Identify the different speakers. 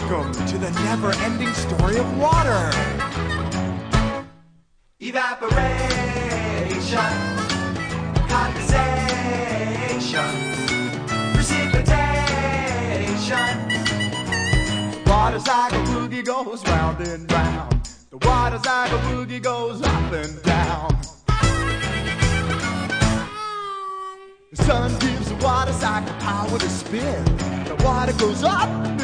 Speaker 1: Welcome to the never-ending story of water.
Speaker 2: Evaporation, condensation, precipitation.
Speaker 1: Water's like a boogie goes round and round. The water's like a boogie goes up and down. The sun gives the water cycle power to spin. The water goes up and